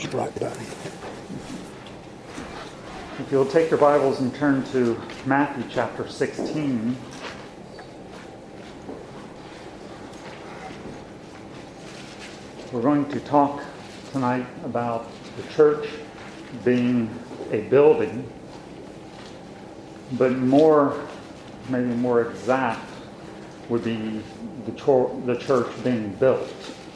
right by. If you'll take your Bibles and turn to Matthew chapter 16. We're going to talk tonight about the church being a building, but maybe more exact, would be the church being built,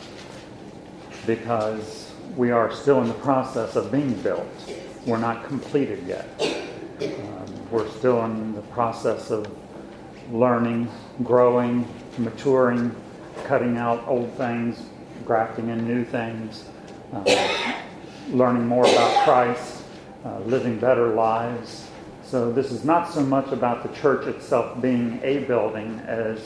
because we are still in the process of being built. We're not completed yet. We're still in the process of learning, growing, maturing, cutting out old things, grafting in new things, learning more about Christ, living better lives. So this is not so much about the church itself being a building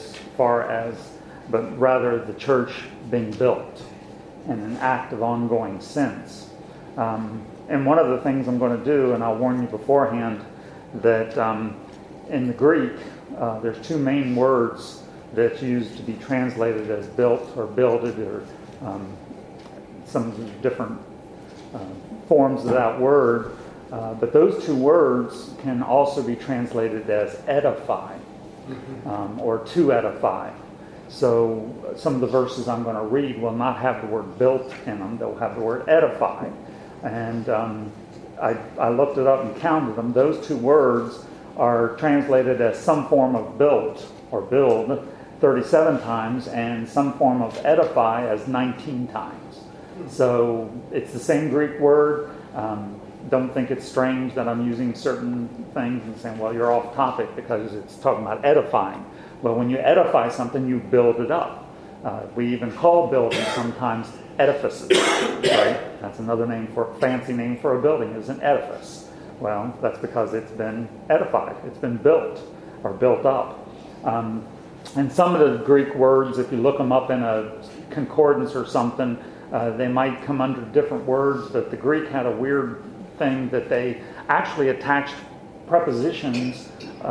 but rather the church being built in an act of ongoing sense. And one of the things I'm going to do, and I'll warn you beforehand, that in the Greek, there's two main words that's used to be translated as built or builded, or some different forms of that word. But those two words can also be translated as edify, or to edify. So some of the verses I'm going to read will not have the word built in them. They'll have the word edify. And I looked it up and counted them. Those two words are translated as some form of built or build 37 times, and some form of edify as 19 times. So it's the same Greek word. Don't think it's strange that I'm using certain things and saying, well, you're off topic because it's talking about edifying. Well, when you edify something, you build it up. We even call buildings sometimes edifices, right? That's another fancy name for a building, is an edifice. Well, that's because it's been edified. It's been built or built up. And some of the Greek words, if you look them up in a concordance or something, they might come under different words, but the Greek had a weird thing that they actually attached prepositions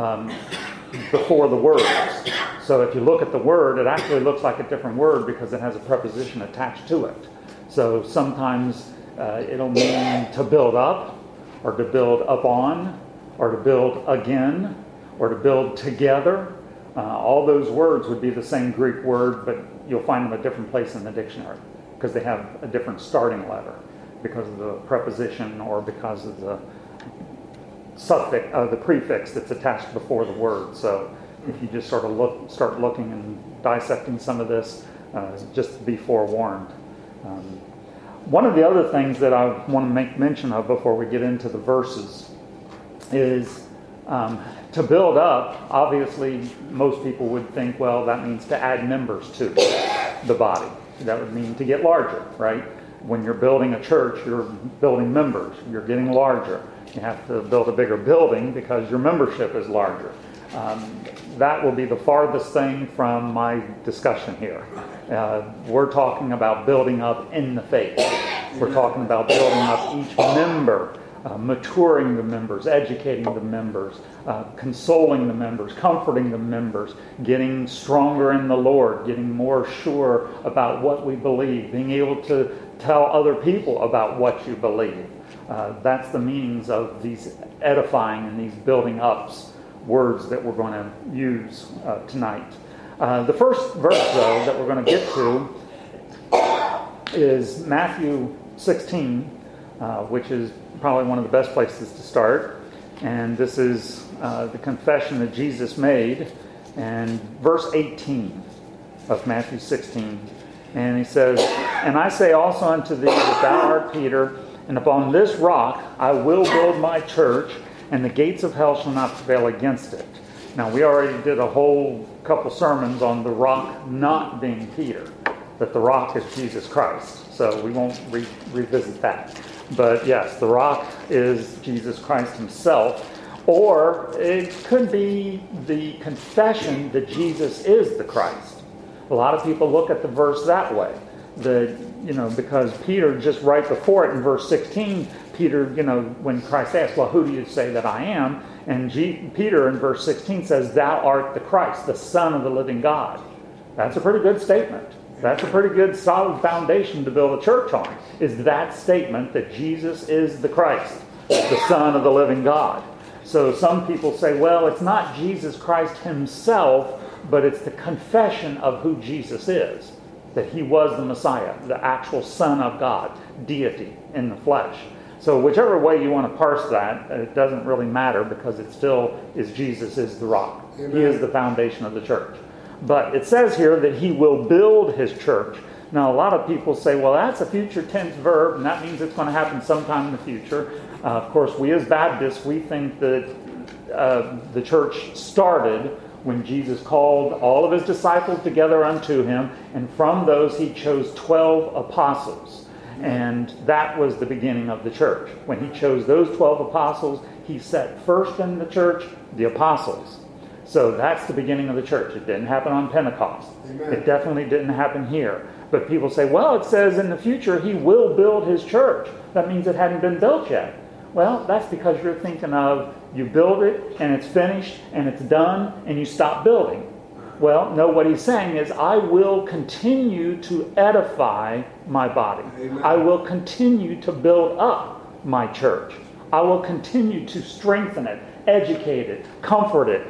before the words. So if you look at the word, it actually looks like a different word because it has a preposition attached to it. So sometimes it'll mean to build up, or to build up on, or to build again, or to build together. All those words would be the same Greek word, but you'll find them a different place in the dictionary because they have a different starting letter because of the preposition or because of the suffix, the prefix that's attached before the word. So if you just sort of start looking and dissecting some of this, just to be forewarned. One of the other things that I want to make mention of before we get into the verses is to build up. Obviously, most people would think, well, that means to add members to the body. That would mean to get larger, right? When you're building a church, you're building members. You're getting larger. You have to build a bigger building because your membership is larger. That will be the farthest thing from my discussion here. We're talking about building up in the faith. We're talking about building up each member, maturing the members, educating the members, consoling the members, comforting the members, getting stronger in the Lord, getting more sure about what we believe, being able to tell other people about what you believe. That's the meanings of these edifying and these building ups words that we're going to use tonight. The first verse, though, that we're going to get to is Matthew 16, which is probably one of the best places to start. And this is the confession that Jesus made, and verse 18 of Matthew 16. And he says, "And I say also unto thee that thou art Peter, and upon this rock I will build my church, and the gates of hell shall not prevail against it." Now, we already did a whole couple sermons on the rock not being Peter, that the rock is Jesus Christ. So we won't revisit that. But yes, the rock is Jesus Christ himself. Or it could be the confession that Jesus is the Christ. A lot of people look at the verse that way. Because Peter, just right before it in verse 16, Peter, when Christ asked, well, who do you say that I am? And Peter in verse 16 says, thou art the Christ, the Son of the living God. That's a pretty good statement. That's a pretty good solid foundation to build a church on, is that statement that Jesus is the Christ, the Son of the living God. So some people say, well, it's not Jesus Christ himself, but it's the confession of who Jesus is, that he was the Messiah, the actual Son of God, deity in the flesh. So whichever way you want to parse that, it doesn't really matter, because it still is Jesus is the rock. Amen. He is the foundation of the church. But it says here that he will build his church. Now, a lot of people say, well, that's a future tense verb, and that means it's going to happen sometime in the future. Of course, we as Baptists, we think that the church started when Jesus called all of his disciples together unto him, and from those he chose 12 apostles. And that was the beginning of the church. When he chose those 12 apostles, he set first in the church the apostles. So that's the beginning of the church. It didn't happen on Pentecost. Amen. It definitely didn't happen here. But people say, well, it says in the future he will build his church. That means it hadn't been built yet. Well, that's because you're thinking of you build it and it's finished and it's done and you stop building. Well, no, what he's saying is, I will continue to edify my body. Amen. I will continue to build up my church. I will continue to strengthen it, educate it, comfort it,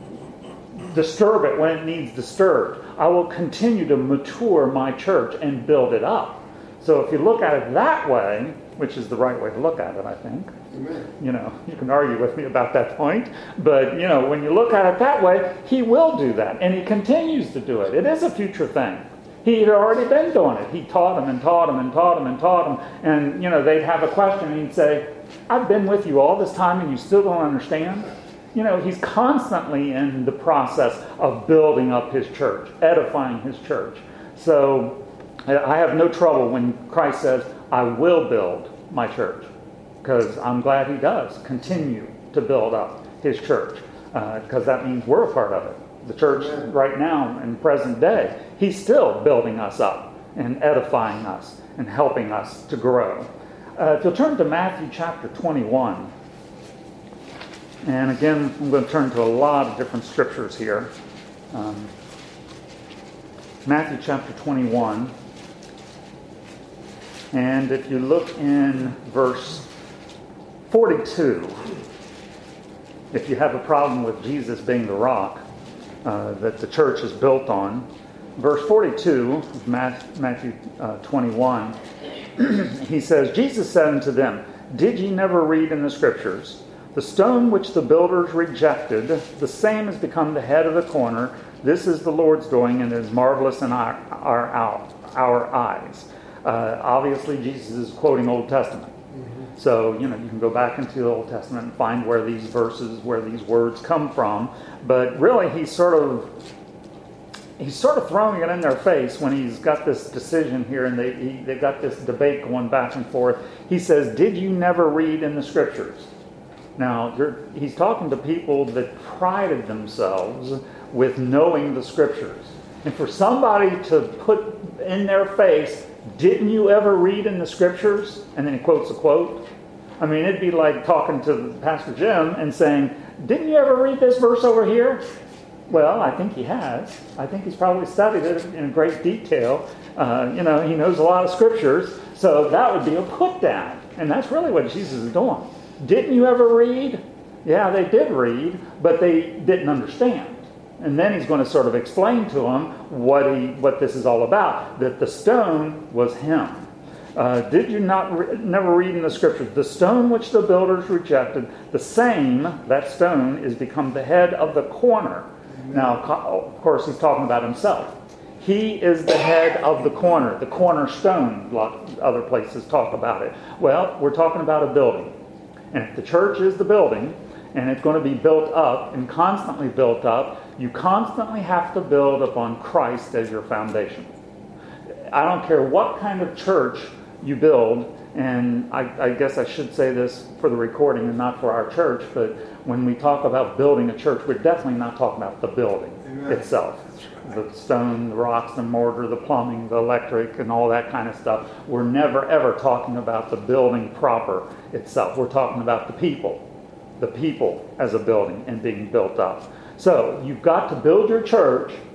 disturb it when it needs disturbed. I will continue to mature my church and build it up. So if you look at it that way, which is the right way to look at it, I think. Amen. You can argue with me about that point. But, when you look at it that way, he will do that. And he continues to do it. It is a future thing. He had already been doing it. He taught them and taught them and taught them and taught them. And, they'd have a question and he'd say, I've been with you all this time and you still don't understand? He's constantly in the process of building up his church, edifying his church. So I have no trouble when Christ says, I will build my church, because I'm glad he does continue to build up his church, because that means we're a part of it. The church right now in present day, he's still building us up and edifying us and helping us to grow. If you'll turn to Matthew chapter 21, and again, I'm going to turn to a lot of different scriptures here. Matthew chapter 21. And if you look in verse 42, if you have a problem with Jesus being the rock that the church is built on, verse 42 of Matthew 21, he says, Jesus said unto them, Did ye never read in the Scriptures, the stone which the builders rejected, the same has become the head of the corner. This is the Lord's doing, and it is marvelous in our eyes. Obviously, Jesus is quoting Old Testament. Mm-hmm. So, you can go back into the Old Testament and find where these verses, where these words come from. But really, he's sort of throwing it in their face when he's got this decision here, and they've got this debate going back and forth. He says, did you never read in the Scriptures? Now, he's talking to people that prided themselves with knowing the Scriptures. And for somebody to put in their face, didn't you ever read in the Scriptures? And then he quotes a quote. I mean, it'd be like talking to Pastor Jim and saying, didn't you ever read this verse over here? Well, I think he has. I think he's probably studied it in great detail. He knows a lot of Scriptures. So that would be a put down. And that's really what Jesus is doing. Didn't you ever read? Yeah, they did read, but they didn't understand. And then he's going to sort of explain to them what this is all about, that the stone was him. Did you never read in the Scriptures, the stone which the builders rejected, the same, that stone, is become the head of the corner. Amen. Now, of course, he's talking about himself. He is the head of the cornerstone, like other places talk about it. Well, we're talking about a building. And if the church is the building, and it's going to be built up and constantly built up, you constantly have to build upon Christ as your foundation. I don't care what kind of church you build, and I guess I should say this for the recording and not for our church, but when we talk about building a church, we're definitely not talking about the building itself. The stone, the rocks, the mortar, the plumbing, the electric, and all that kind of stuff. We're never, ever talking about the building proper itself. We're talking about the people as a building and being built up. So you've got to build your church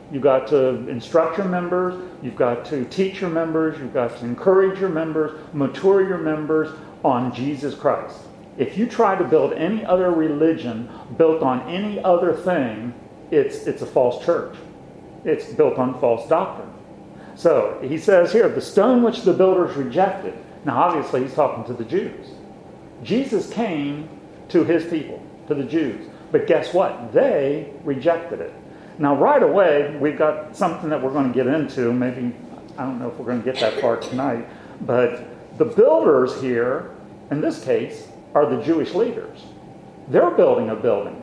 You've got to instruct your members. You've got to teach your members. You've got to encourage your members, mature your members on Jesus Christ. If you try to build any other religion built on any other thing, it's a false church. It's built on false doctrine. So he says here, the stone which the builders rejected. Now obviously he's talking to the Jews. Jesus came to his people, to the Jews. But guess what? They rejected it. Now right away, we've got something that we're going to get into. Maybe, I don't know if we're going to get that far tonight. But the builders here, in this case, are the Jewish leaders. They're building a building.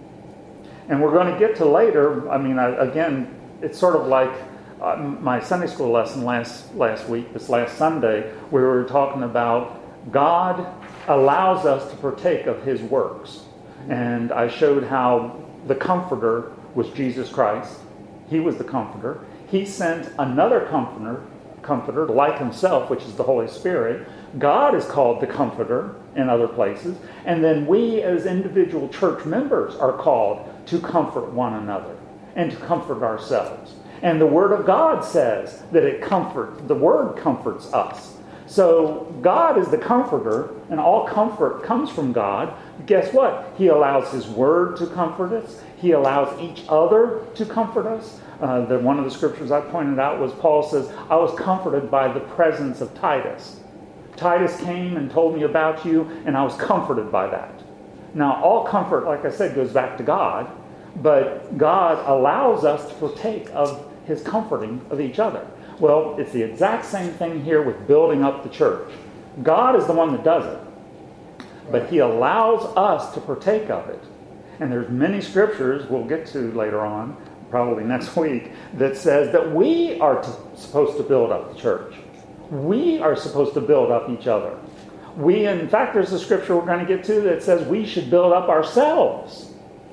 And we're going to get to later, again, it's sort of like my Sunday school lesson last week, this last Sunday, we were talking about God allows us to partake of his works. And I showed how the Comforter was Jesus Christ. He was the Comforter. He sent another comforter like himself, which is the Holy Spirit. God is called the Comforter in other places. And then we as individual church members are called to comfort one another and to comfort ourselves. And the Word of God says that the Word comforts us. So God is the Comforter, and all comfort comes from God. Guess what? He allows his Word to comfort us. He allows each other to comfort us. One of the scriptures I pointed out was Paul says, I was comforted by the presence of Titus. Titus came and told me about you, and I was comforted by that. Now, all comfort, like I said, goes back to God, but God allows us to partake of his comforting of each other. Well, it's the exact same thing here with building up the church. God is the one that does it, but he allows us to partake of it. And there's many scriptures we'll get to later on, probably next week, that says that we are supposed to build up the church. We are supposed to build up each other. In fact, there's a scripture we're going to get to that says we should build up ourselves.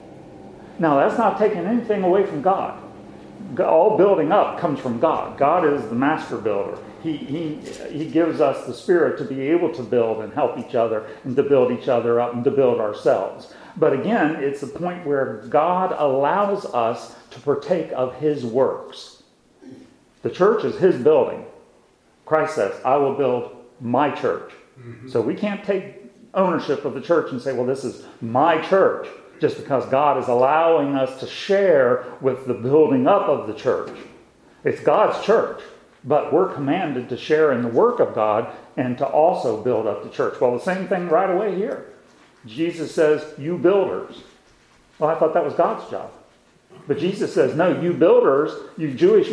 Now, that's not taking anything away from God. All building up comes from God. God is the master builder. He gives us the Spirit to be able to build and help each other and to build each other up and to build ourselves. But again, it's a point where God allows us to partake of his works. The church is his building. Christ says, I will build my church. Mm-hmm. So we can't take ownership of the church and say, well, this is my church, just because God is allowing us to share with the building up of the church. It's God's church, but we're commanded to share in the work of God and to also build up the church. Well, the same thing right away here. Jesus says, you builders. Well, I thought that was God's job. But Jesus says, no, you builders, you Jewish,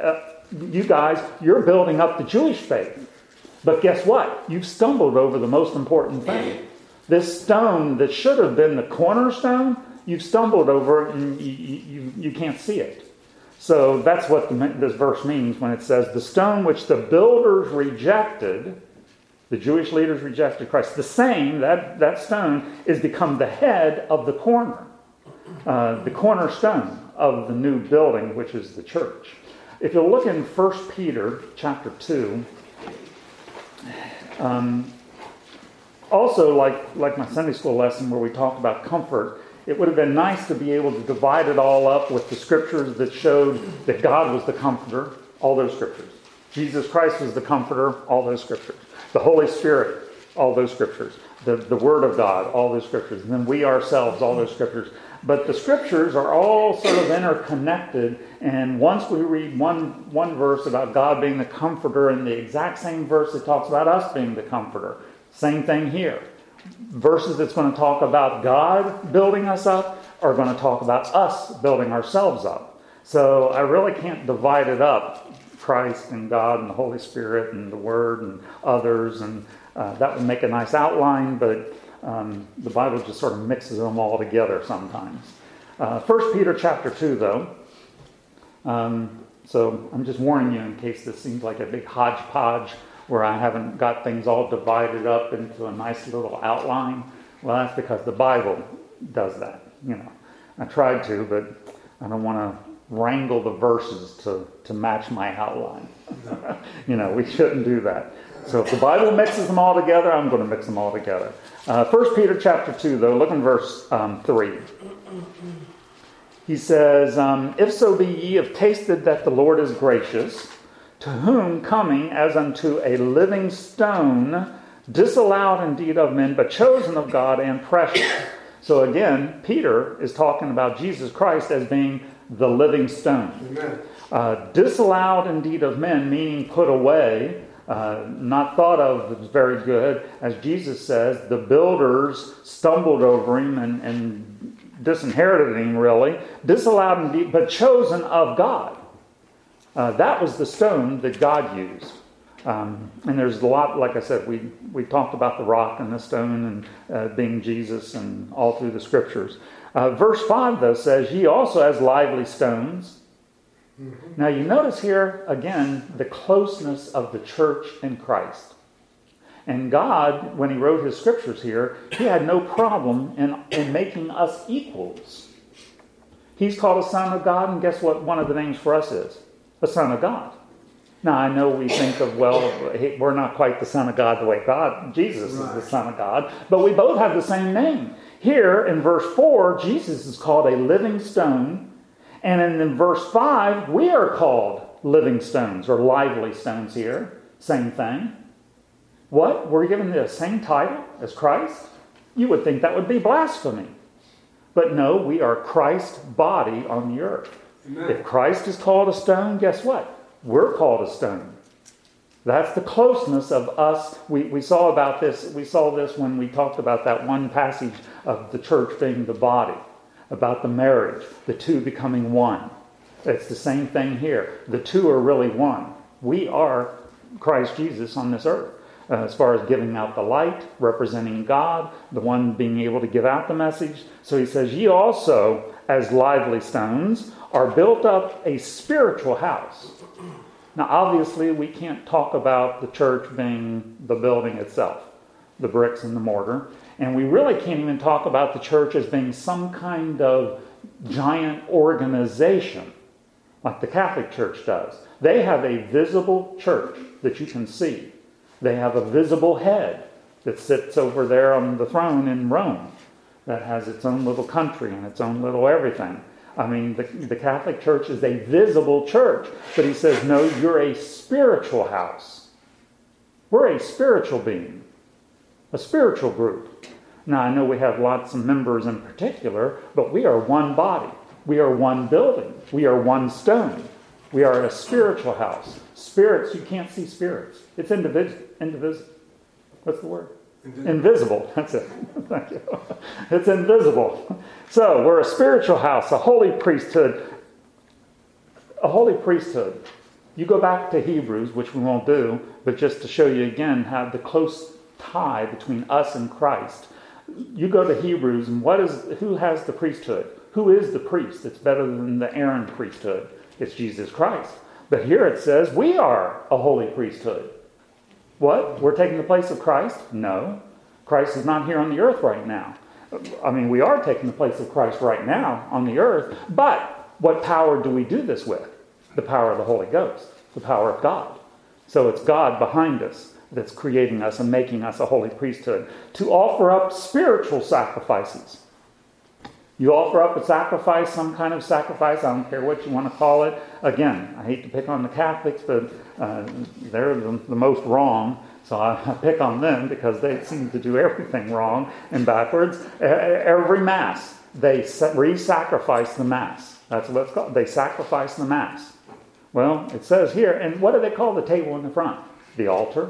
you guys, you're building up the Jewish faith. But guess what? You've stumbled over the most important thing. This stone that should have been the cornerstone, you've stumbled over it and you can't see it. So that's what this verse means when it says, the stone which the builders rejected, the Jewish leaders rejected Christ. The same, that stone is become the head of the corner, the cornerstone of the new building, which is the church. If you look in 1 Peter chapter 2, also like my Sunday school lesson where we talked about comfort, it would have been nice to be able to divide it all up with the scriptures that showed that God was the comforter, all those scriptures. Jesus Christ was the comforter, all those scriptures. The Holy Spirit, all those scriptures. The Word of God, all those scriptures. And then we ourselves, all those scriptures. But the scriptures are all sort of interconnected. And once we read one verse about God being the comforter, and the exact same verse that talks about us being the comforter. Same thing here. Verses that's going to talk about God building us up are going to talk about us building ourselves up. So I really can't divide it up. Christ and God and the Holy Spirit and the Word and others, and that would make a nice outline, but the Bible just sort of mixes them all together sometimes. 1 Peter chapter 2, though. So I'm just warning you in case this seems like a big hodgepodge where I haven't got things all divided up into a nice little outline. Well, that's because the Bible does that. I tried to, but I don't want to wrangle the verses to match my outline. We shouldn't do that. So if the Bible mixes them all together, I'm going to mix them all together. 1 Peter chapter 2, though, look in verse 3. He says, if so be ye have tasted that the Lord is gracious, to whom coming as unto a living stone, disallowed indeed of men, but chosen of God and precious. So again, Peter is talking about Jesus Christ as being the living stone. Amen. Disallowed indeed of men, meaning put away, not thought of as very good. As Jesus says, the builders stumbled over him and disinherited him, really. Disallowed indeed, but chosen of God. That was the stone that God used. And there's a lot, like I said, we talked about the rock and the stone and being Jesus and all through the scriptures. Verse 5, though, says, ye also as lively stones. Mm-hmm. Now you notice here, again, the closeness of the church in Christ. And God, when he wrote his scriptures here, he had no problem in making us equals. He's called a son of God, and guess what one of the names for us is? A son of God. Now, I know we think of, well, we're not quite the Son of God the way Jesus is the Son of God, but we both have the same name. Here in verse 4, Jesus is called a living stone, and in verse 5, we are called living stones, or lively stones here. Same thing. What? We're given the same title as Christ? You would think that would be blasphemy. But no, we are Christ's body on the earth. Amen. If Christ is called a stone, guess what? We're called a stone. That's the closeness of us. We saw about this. We saw this when we talked about that one passage of the church being the body, about the marriage, the two becoming one. It's the same thing here. The two are really one. We are Christ Jesus on this earth. As far as giving out the light, representing God, the one being able to give out the message. So he says, ye also, as lively stones, are built up a spiritual house. Now, obviously, we can't talk about the church being the building itself, the bricks and the mortar. And we really can't even talk about the church as being some kind of giant organization like the Catholic Church does. They have a visible church that you can see. They have a visible head that sits over there on the throne in Rome that has its own little country and its own little everything. I mean, the Catholic Church is a visible church. But he says, no, you're a spiritual house. We're a spiritual being, a spiritual group. Now, I know we have lots of members in particular, but we are one body. We are one building. We are one stone. We are a spiritual house. Spirits, you can't see spirits. It's indivisible. What's the word? Invisible. That's it. Thank you. It's invisible. So we're a spiritual house, a holy priesthood. A holy priesthood. You go back to Hebrews, which we won't do, but just to show you again how the close tie between us and Christ. You go to Hebrews, and who has the priesthood? Who is the priest? It's better than the Aaron priesthood. It's Jesus Christ. But here it says we are a holy priesthood. What? We're taking the place of Christ? No. Christ is not here on the earth right now. I mean, we are taking the place of Christ right now on the earth, but what power do we do this with? The power of the Holy Ghost, the power of God. So it's God behind us that's creating us and making us a holy priesthood to offer up spiritual sacrifices. You offer up a sacrifice, some kind of sacrifice, I don't care what you want to call it. Again, I hate to pick on the Catholics, but they're the most wrong. So I pick on them because they seem to do everything wrong and backwards. Every Mass, they re-sacrifice the Mass. That's what it's called. They sacrifice the Mass. Well, it says here, and what do they call the table in the front? The altar.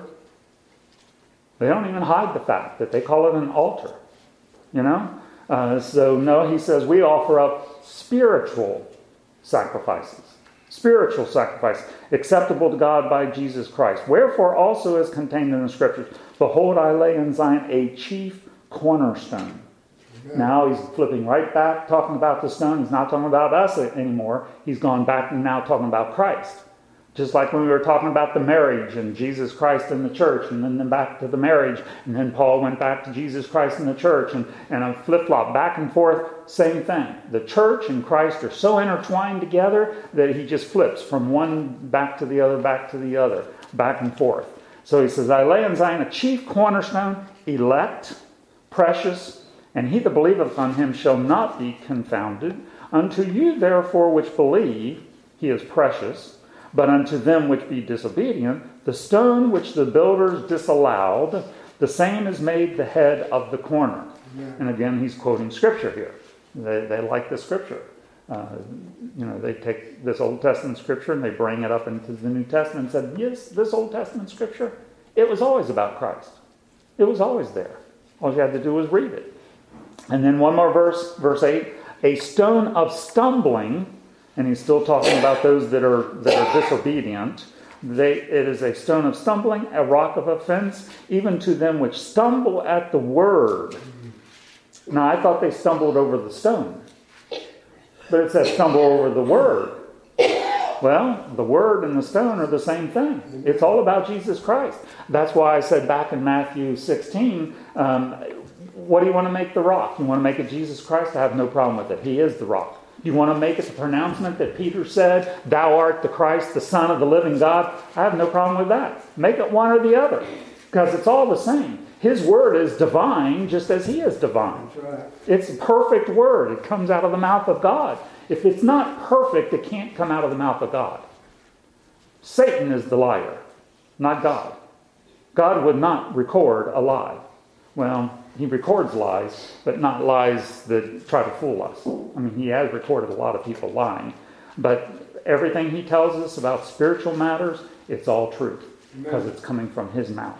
They don't even hide the fact that they call it an altar. You know? So no, he says we offer up spiritual sacrifices. Spiritual sacrifice, acceptable to God by Jesus Christ. Wherefore also is contained in the Scriptures, behold, I lay in Zion a chief cornerstone. Amen. Now he's flipping right back, talking about the stone. He's not talking about us anymore. He's gone back and now talking about Christ. Just like when we were talking about the marriage and Jesus Christ in the church, and then back to the marriage, and then Paul went back to Jesus Christ in the church, and a flip-flop back and forth, same thing. The church and Christ are so intertwined together that he just flips from one back to the other, back and forth. So he says, I lay in Zion a chief cornerstone, elect, precious, and he that believeth on him shall not be confounded. Unto you therefore which believe, he is precious. But unto them which be disobedient, the stone which the builders disallowed, the same is made the head of the corner. Yeah. And again, he's quoting Scripture here. They like the Scripture. They take this Old Testament Scripture and they bring it up into the New Testament and said, yes, this Old Testament Scripture, it was always about Christ. It was always there. All you had to do was read it. And then one more verse, verse 8, a stone of stumbling, and he's still talking about those that are disobedient. It is a stone of stumbling, a rock of offense, even to them which stumble at the word. Now, I thought they stumbled over the stone. But it says stumble over the word. Well, the word and the stone are the same thing. It's all about Jesus Christ. That's why I said back in Matthew 16, what do you want to make the rock? You want to make it Jesus Christ? I have no problem with it. He is the rock. You want to make it the pronouncement that Peter said, thou art the Christ, the Son of the living God? I have no problem with that. Make it one or the other, because it's all the same. His word is divine just as he is divine. That's right. It's a perfect word. It comes out of the mouth of God. If it's not perfect, it can't come out of the mouth of God. Satan is the liar, not God. God would not record a lie. Well, he records lies, but not lies that try to fool us. I mean, he has recorded a lot of people lying. But everything he tells us about spiritual matters, it's all truth. Because it's coming from his mouth.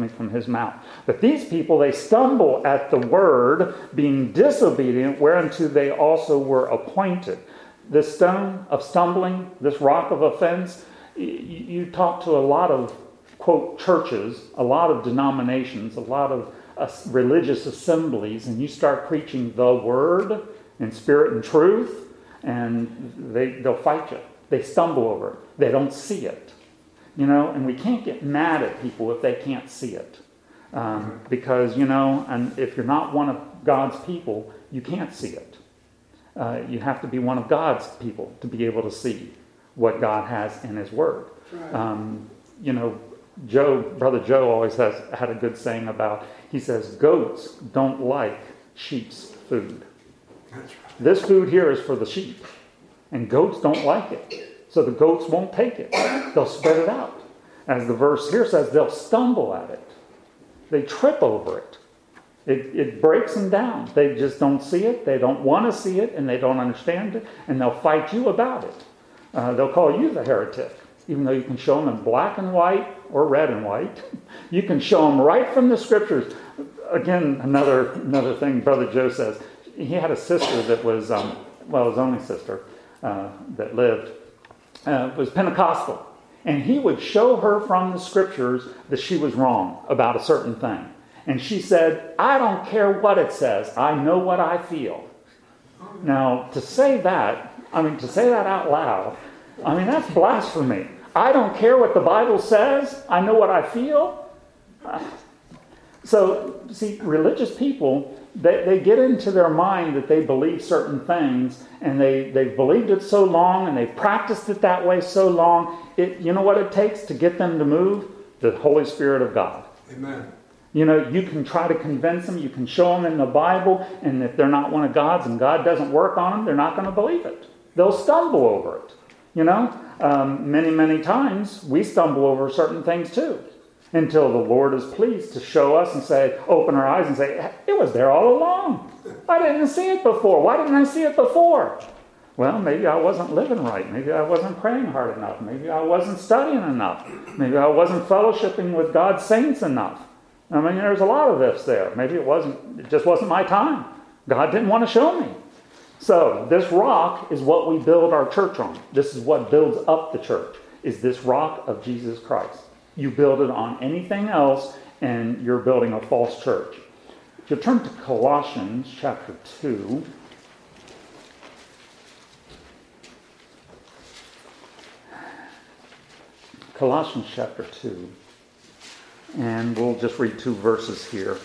But these people, they stumble at the word, being disobedient, whereunto they also were appointed. This stone of stumbling, this rock of offense, you talk to a lot of, quote, churches, a lot of denominations, a lot of religious assemblies, and you start preaching the word in spirit and truth, and they'll fight you. They stumble over it. They don't see it. And we can't get mad at people if they can't see it. Because, and if you're not one of God's people, you can't see it. You have to be one of God's people to be able to see what God has in his word. Right. Brother Joe always had a good saying about, he says, goats don't like sheep's food. That's right. This food here is for the sheep, and goats don't like it. So the goats won't take it. They'll spread it out. As the verse here says, they'll stumble at it. They trip over it. It breaks them down. They just don't see it. They don't want to see it, and they don't understand it, and they'll fight you about it. They'll call you the heretic, even though you can show them in black and white or red and white. You can show them right from the Scriptures. Again, another thing Brother Joe says. He had a sister that was, his only sister that lived, was Pentecostal. And he would show her from the Scriptures that she was wrong about a certain thing. And she said, I don't care what it says. I know what I feel. Now, to say that out loud, that's blasphemy. I don't care what the Bible says. I know what I feel. So, see, religious people, they get into their mind that they believe certain things, and they've believed it so long, and they've practiced it that way so long. You know what it takes to get them to move? The Holy Spirit of God. Amen. You can try to convince them, you can show them in the Bible, and if they're not one of God's and God doesn't work on them, they're not going to believe it. They'll stumble over it. Many, many times we stumble over certain things too, until the Lord is pleased to show us and say, open our eyes and say, it was there all along. I didn't see it before. Why didn't I see it before? Well, maybe I wasn't living right. Maybe I wasn't praying hard enough. Maybe I wasn't studying enough. Maybe I wasn't fellowshipping with God's saints enough. There's a lot of ifs there. Maybe it just wasn't my time. God didn't want to show me. So this rock is what we build our church on. This is what builds up the church, is this rock of Jesus Christ. You build it on anything else, and you're building a false church. If you turn to Colossians chapter 2. Colossians chapter 2. And we'll just read 2 verses here.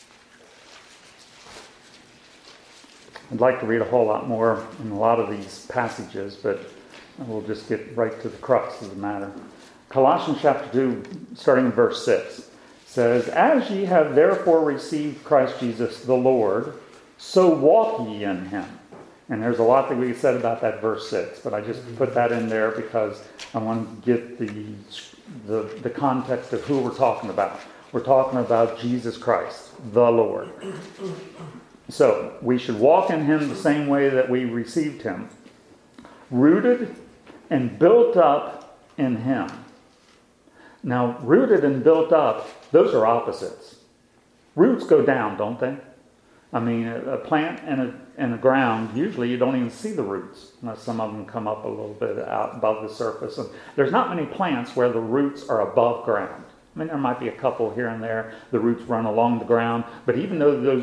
I'd like to read a whole lot more in a lot of these passages, but we'll just get right to the crux of the matter. Colossians chapter 2, starting in verse 6, says, As ye have therefore received Christ Jesus the Lord, so walk ye in him, And there's a lot that we said about that verse 6, but I just put that in there because I want to get the context of who we're talking about. We're talking about Jesus Christ, the Lord. So we should walk in him the same way that we received him, rooted and built up in him. Now, rooted and built up, those are opposites. Roots go down, don't they? I mean, a plant in the ground, usually you don't even see the roots, unless some of them come up a little bit out above the surface. And there's not many plants where the roots are above ground. I mean, there might be a couple here and there. The roots run along the ground, but even though those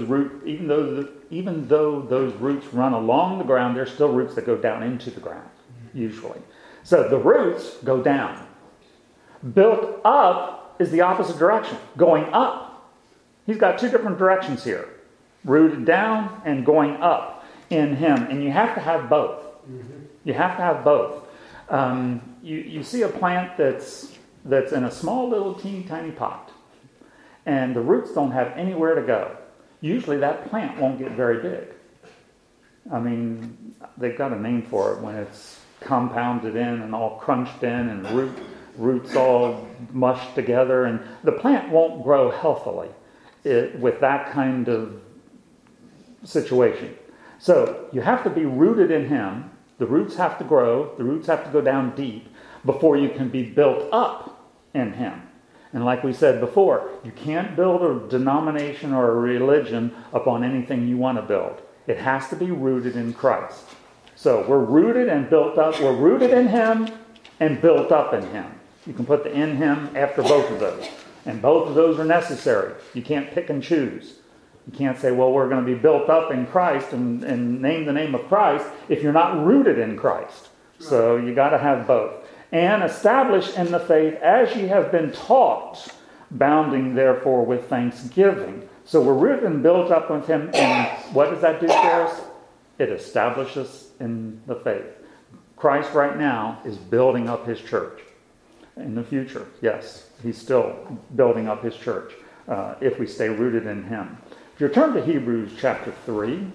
roots run along the ground, there's still roots that go down into the ground, usually. So the roots go down. Built up is the opposite direction, going up. He's got two different directions here. Rooted down and going up in him. And you have to have both. You have to have both. You see a plant that's in a small little teeny tiny pot. And the roots don't have anywhere to go. Usually that plant won't get very big. I mean, they've got a name for it when it's compounded in and all crunched in and roots all mushed together. And the plant won't grow healthily with that kind of situation. So you have to be rooted in him. The roots have to grow. The roots have to go down deep before you can be built up in him. And like we said before, you can't build a denomination or a religion upon anything you want to build. It has to be rooted in Christ. So we're rooted and built up. We're rooted in him and built up in him. You can put the in him after both of those. And both of those are necessary. You can't pick and choose. You can't say, well, we're going to be built up in Christ and name the name of Christ if you're not rooted in Christ. So you got to have both. And established in the faith as ye have been taught, bounding therefore with thanksgiving. So we're rooted and built up with him. And what does that do for us? It establishes in the faith. Christ right now is building up his church. In the future, yes, he's still building up his church if we stay rooted in him. If you turn to Hebrews chapter 3,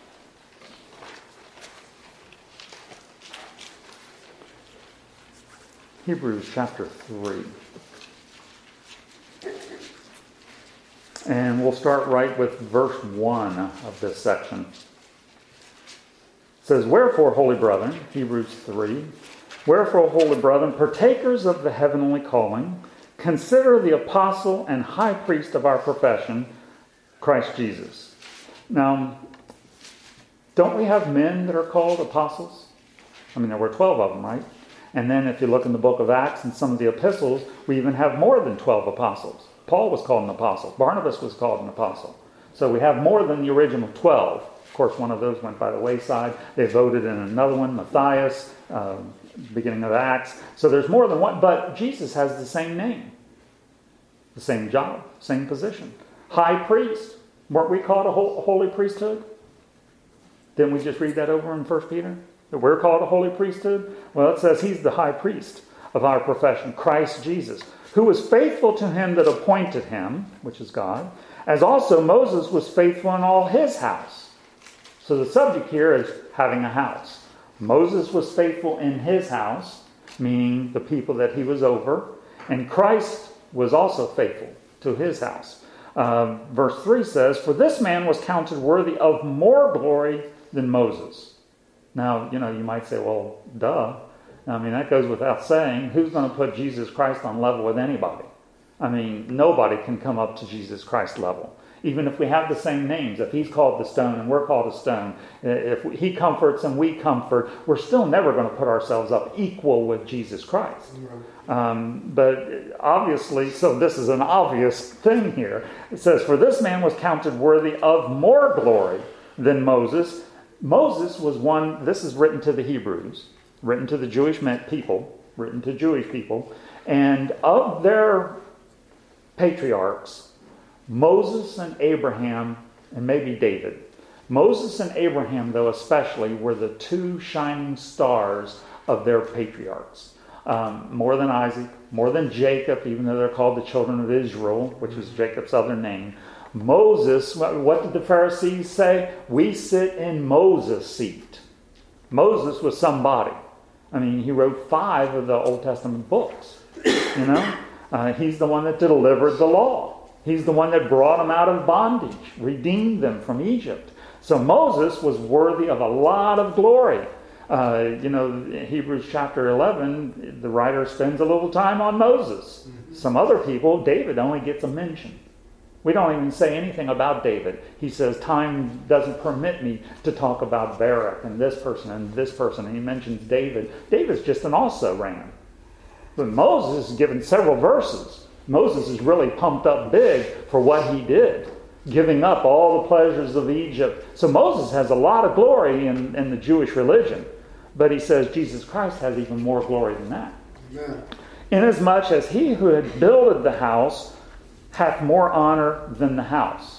Hebrews chapter 3. And we'll start right with verse 1 of this section. It says, wherefore, holy brethren, Hebrews 3, wherefore, holy brethren, partakers of the heavenly calling, consider the apostle and high priest of our profession, Christ Jesus. Now, don't we have men that are called apostles? I mean, there were 12 of them, right? And then if you look in the book of Acts and some of the epistles, we even have more than 12 apostles. Paul was called an apostle. Barnabas was called an apostle. So we have more than the original 12. Of course, one of those went by the wayside. They voted in another one, Matthias, beginning of Acts. So there's more than one. But Jesus has the same name, the same job, same position. High priest. Weren't we called a holy priesthood? Didn't we just read that over in 1 Peter? That we're called a holy priesthood? Well, it says he's the high priest of our profession, Christ Jesus, who was faithful to him that appointed him, which is God, as also Moses was faithful in all his house. So the subject here is having a house. Moses was faithful in his house, meaning the people that he was over, and Christ was also faithful to his house. Verse 3 says, for this man was counted worthy of more glory than Moses. Now, you might say, well, duh. I mean, that goes without saying. Who's going to put Jesus Christ on level with anybody? I mean, nobody can come up to Jesus Christ level. Even if we have the same names, if he's called the stone and we're called a stone, if he comforts and we comfort, we're still never going to put ourselves up equal with Jesus Christ. But obviously, so this is an obvious thing here. It says, for this man was counted worthy of more glory than Moses. Moses was one, this is written to the Hebrews, written to the Jewish people, written to Jewish people, and of their patriarchs, Moses and Abraham, and maybe David. Moses and Abraham, though especially, were the two shining stars of their patriarchs. More than Isaac, more than Jacob, even though they're called the children of Israel, which was Jacob's other name. Moses, what did the Pharisees say? We sit in Moses' seat. Moses was somebody. I mean, he wrote 5 of the Old Testament books. You know, he's the one that delivered the law. He's the one that brought them out of bondage, redeemed them from Egypt. So Moses was worthy of a lot of glory. You know, Hebrews chapter 11, the writer spends a little time on Moses. Some other people, David only gets a mention. We don't even say anything about David. He says, time doesn't permit me to talk about Barak and this person and this person. And he mentions David. David's just an also-ran. But Moses is given several verses. Moses is really pumped up big for what he did, giving up all the pleasures of Egypt. So Moses has a lot of glory in the Jewish religion. But he says Jesus Christ has even more glory than that. Amen. Inasmuch as he who had builded the house hath more honor than the house.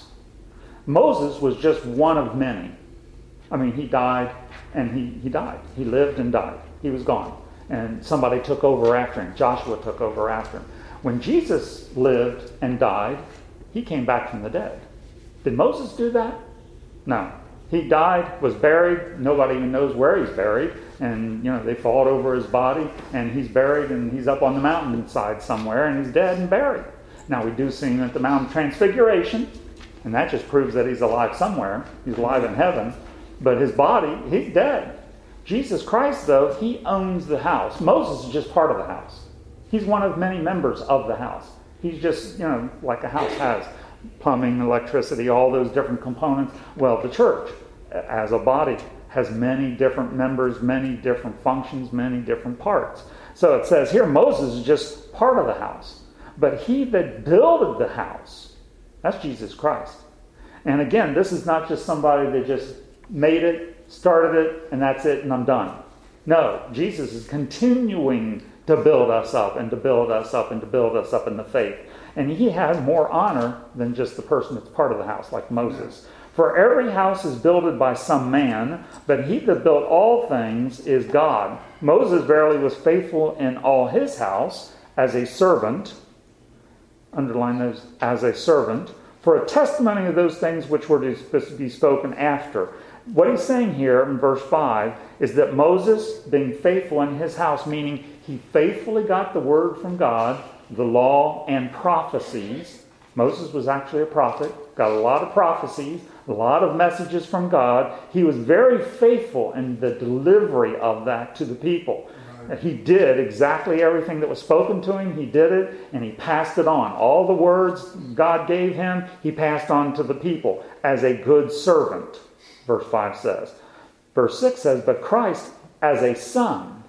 Moses was just one of many. I mean, he died and he died. He lived and died. He was gone. And somebody took over after him. Joshua took over after him. When Jesus lived and died, he came back from the dead. Did Moses do that? No. He died, was buried. Nobody even knows where he's buried. And, you know, they fought over his body. And he's buried and he's up on the mountainside somewhere. And he's dead and buried. Now, we do see him at the Mount of Transfiguration. And that just proves that he's alive somewhere. He's alive in heaven. But his body, he's dead. Jesus Christ, though, he owns the house. Moses is just part of the house. He's one of many members of the house. He's just, you know, like a house has. Plumbing, electricity, all those different components. Well, the church, as a body, has many different members, many different functions, many different parts. So it says here, Moses is just part of the house. But he that builded the house, that's Jesus Christ. And again, this is not just somebody that just made it, started it, and that's it, and I'm done. No, Jesus is continuing to build us up and to build us up and to build us up in the faith. And he has more honor than just the person that's part of the house, like Moses. For every house is builded by some man, but he that built all things is God. Moses verily was faithful in all his house as a servant. Underline those, as a servant, for a testimony of those things which were to be spoken after. What he's saying here in verse 5 is that Moses, being faithful in his house, meaning he faithfully got the word from God, the law and prophecies. Moses was actually a prophet, got a lot of prophecies, a lot of messages from God. He was very faithful in the delivery of that to the people. Right. He did exactly everything that was spoken to him. He did it, and he passed it on. All the words God gave him, he passed on to the people as a good servant, verse 5 says. Verse 6 says, but Christ as a son.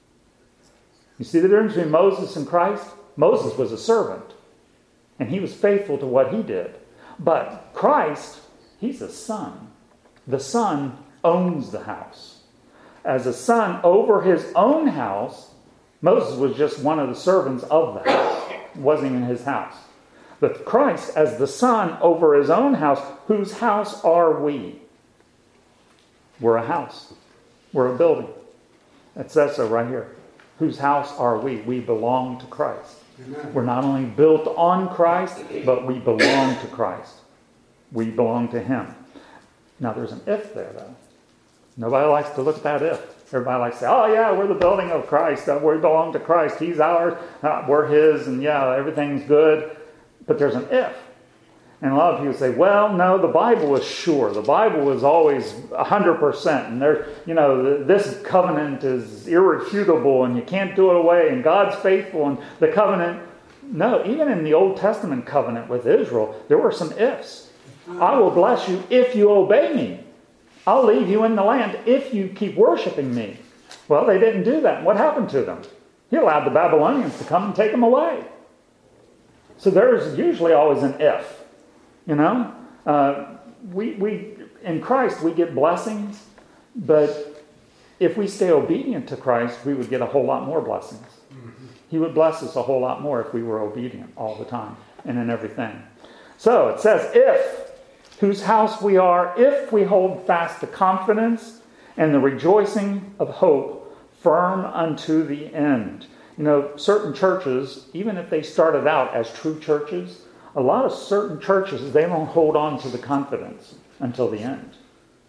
You see the difference between Moses and Christ? Moses was a servant, and he was faithful to what he did. But Christ, he's a son. The son owns the house. As a son over his own house, Moses was just one of the servants of the house. It wasn't in his house. But Christ, as the son over his own house, whose house are we? We're a house. We're a building. It says so right here. Whose house are we? We belong to Christ. Amen. We're not only built on Christ, but we belong to Christ. We belong to him. Now there's an if there, though. Nobody likes to look at that if. Everybody likes to say, oh yeah, we're the building of Christ. We belong to Christ. He's ours. We're his. And yeah, everything's good. But there's an if. And a lot of people say, well, no, the Bible is sure. The Bible is always 100%. And this covenant is irrefutable and you can't do it away. And God's faithful and the covenant. No, even in the Old Testament covenant with Israel, there were some ifs. I will bless you if you obey me. I'll leave you in the land if you keep worshiping me. Well, they didn't do that. What happened to them? He allowed the Babylonians to come and take them away. So there's usually always an if. You know, we in Christ we get blessings, but if we stay obedient to Christ, we would get a whole lot more blessings. Mm-hmm. He would bless us a whole lot more if we were obedient all the time and in everything. So it says, if, whose house we are, if we hold fast the confidence and the rejoicing of hope firm unto the end. You know, certain churches, even if they started out as true churches, a lot of certain churches, they don't hold on to the confidence until the end.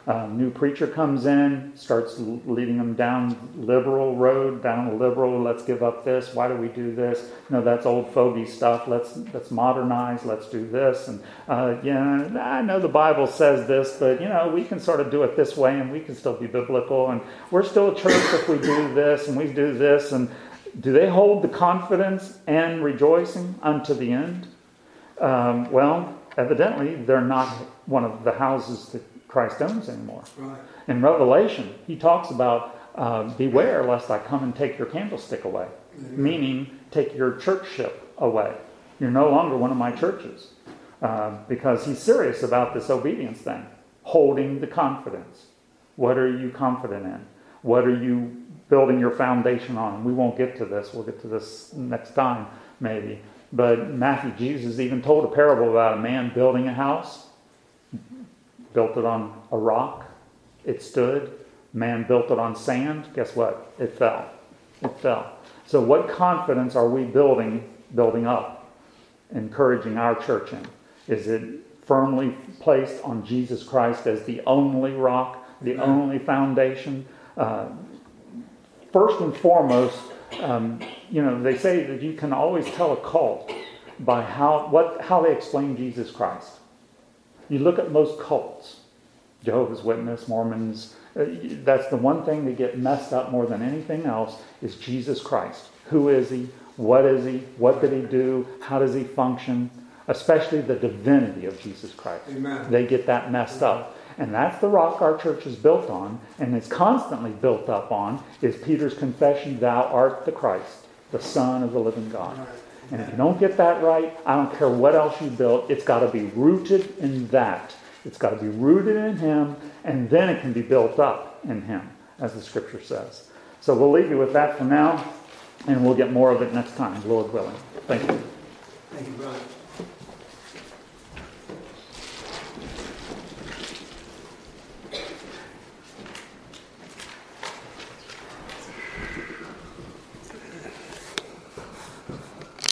New preacher comes in, starts leading them down liberal road, down a liberal, let's give up this, why do we do this? No, that's old fogey stuff, let's modernize, let's do this. And I know the Bible says this, but we can sort of do it this way and we can still be biblical, and we're still a church if we do this and we do this. And do they hold the confidence and rejoicing unto the end? Well, evidently they're not one of the houses that Christ owns anymore. Right. In Revelation, he talks about beware lest I come and take your candlestick away. Amen. Meaning take your churchship away. You're no longer one of my churches. Because he's serious about this obedience thing. Holding the confidence. What are you confident in? What are you building your foundation on? We won't get to this. We'll get to this next time, maybe. But Jesus even told a parable about a man building a house. Built it on a rock. It stood. Man built it on sand. Guess what? It fell. It fell. So what confidence are we building up, encouraging our church in? Is it firmly placed on Jesus Christ as the only rock, the only foundation? First and foremost, they say that you can always tell a cult by how they explain Jesus Christ. You look at most cults, Jehovah's Witness, Mormons, that's the one thing that get messed up more than anything else is Jesus Christ. Who is he? What is he? What did he do? How does he function? Especially the divinity of Jesus Christ. Amen. They get that messed up. And that's the rock our church is built on, and it's constantly built up on, is Peter's confession, thou art the Christ, the Son of the living God. And if you don't get that right, I don't care what else you build, it's got to be rooted in that. It's got to be rooted in him, and then it can be built up in him, as the scripture says. So we'll leave you with that for now, and we'll get more of it next time, Lord willing. Thank you. Thank you, brother.